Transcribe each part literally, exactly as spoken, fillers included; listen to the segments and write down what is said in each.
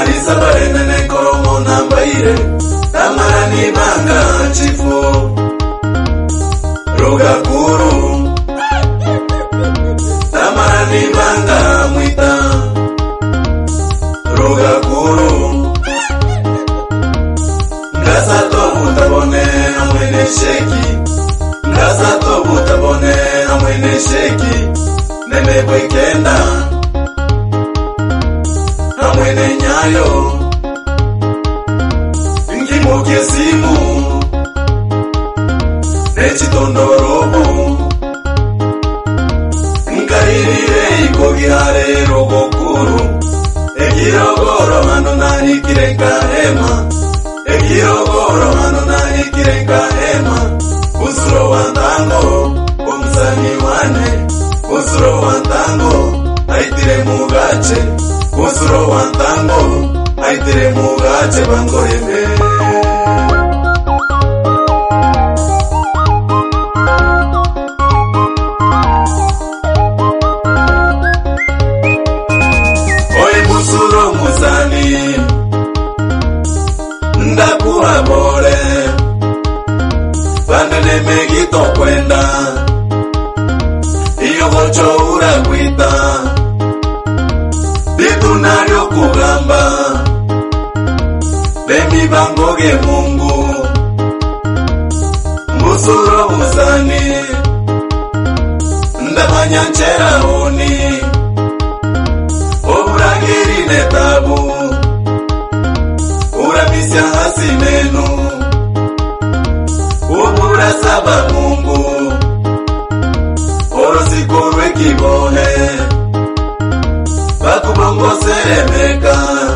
Tamari sabarene ne koromo nambaire Tamarani banga chifu Roga kuru Tamarani banga mwita Roga kuru Ngasa tobu tabone na mwene sheki Ngasa tobu tabone na mwene sheki Neme bwekenda na mwene nyayo Ngimuke simu Nechitondorobu Nkaririre iko gihare rogokuru Egirogoro hano nani kirenga hema Egirogoro hano nani kirenga hema Usuro wantango umsani wane Usuro wantango aitire mugache Usuro wantango aitire mugache bangoheme Oye musuro musani Ndakuha bore Bandene megito kwenda Iyo gocho urakwita Ditunario kugamba Bemi bangoge mungu Musuro musani Ndamanya nchera honi Oburagiri netabu Uramisya hasinenu Ubura saba mungu Orosikorwe kibohe Bakubongo seremeka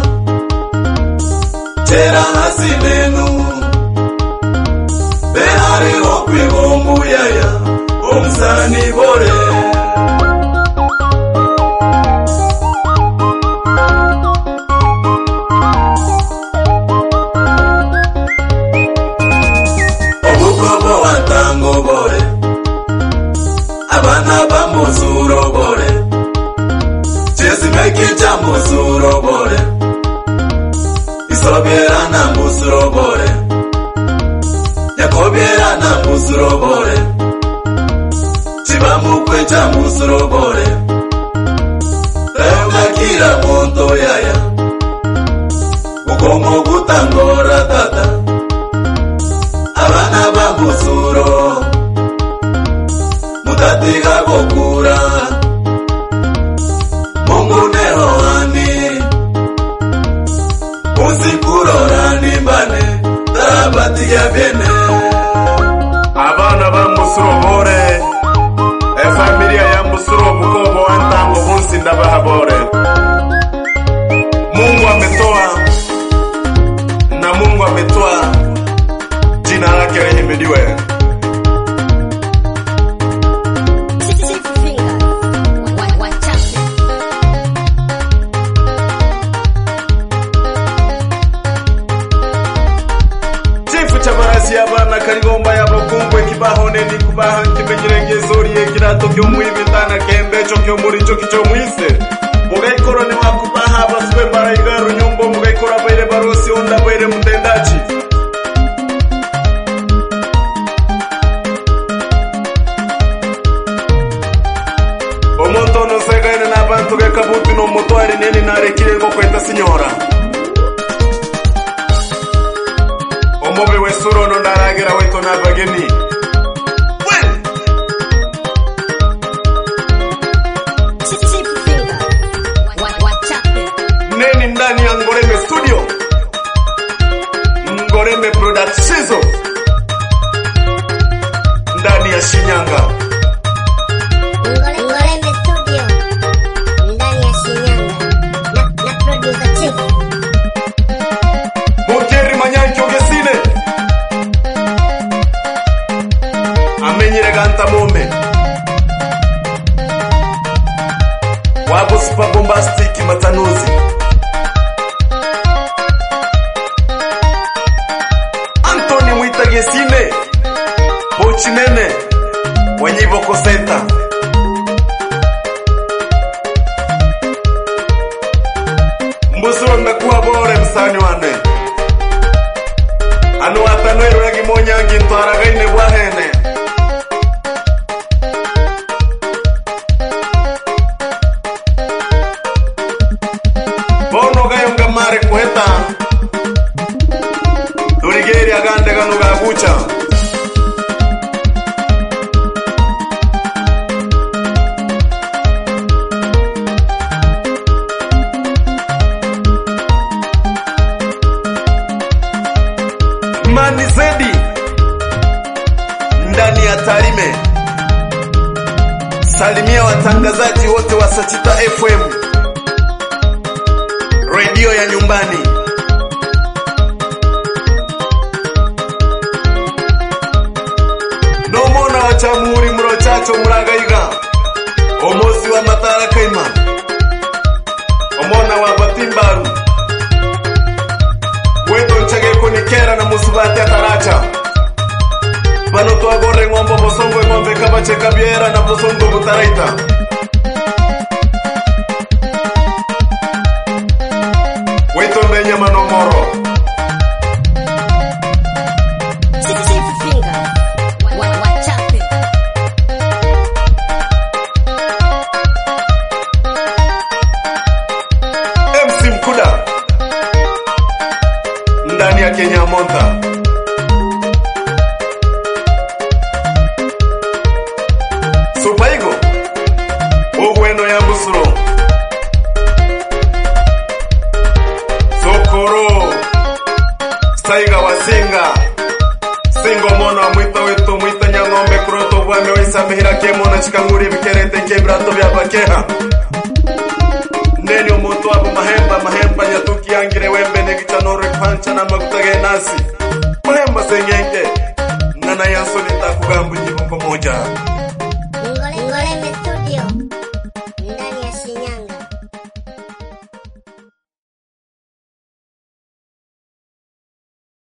Tera hasinenu Behari okwe gombu yaya Omsani bore Obukobo wantango bore Abana bamuzuro bore Chesimeki cha muzuro bore Isobiera na muzuro bore Yakobiera na muzuro bore Chibamukwe cha muzuro bore Teuga kira monto yaya Ukomo gutangora tata Abana bamuzuro Mutatiga gokura Mungu neho hani Usikurorani mbane Tarabati ya biene Abana ba musuro bore E familia ya musuro bukobo wantango bunsi ndabaha bore Mungu ametoa Na Mungu ametoa Jina lake rehimidiwe Abana karigomba yabakumbwe kibahone ni kubaha ntimenyerenge zori yekirato kyo muibitana kembe cyo kyo muri cyo kicho muise mugaikoro ni wakubaha baswe baraigaru nyumbo mugaikora baire barosi onda baire mundendachi Omonto no segaine na bantu ge kabuti no motwari neni na rekire ngo kwenda sinyora Omobe wesuro no ndaragira weto na bageni Neni ndani ya Ngorembe studio Ngorembe production ndani ya Shinyanga Ngorembe studio ndani ya Shinyanga na, na producer chief Mokeri Manyanki Ogesine watangazaji wote wa Sachita F M, radio ya nyumbani. Nomona wa Chamuri mrochacho muragaiga, omosi wa Matara Kaima, omona wa Batimbaru, weto nchageko nikera na musubati ataracha. Bano tuagore ngombo bosongo ngombe kabache kabiera na bosongo butaraita. Weto mbenya manomoro. M C Mkuda ndani ya Kenya Monta. Supaigo Ogweno ya Busuro Sokoro Saiga Wasinga Singo mono wa mwita wetu mwita nyangombe kuroto wame waisa mihira kemo na chikanguri vikerete kebrato vya bakeha. Neni omoto wabu mahemba mahemba nyatuki angire wembe negitanore pancha na magutage nasi mahemba sengenge nana yanso nitakugambu nyibongo moja.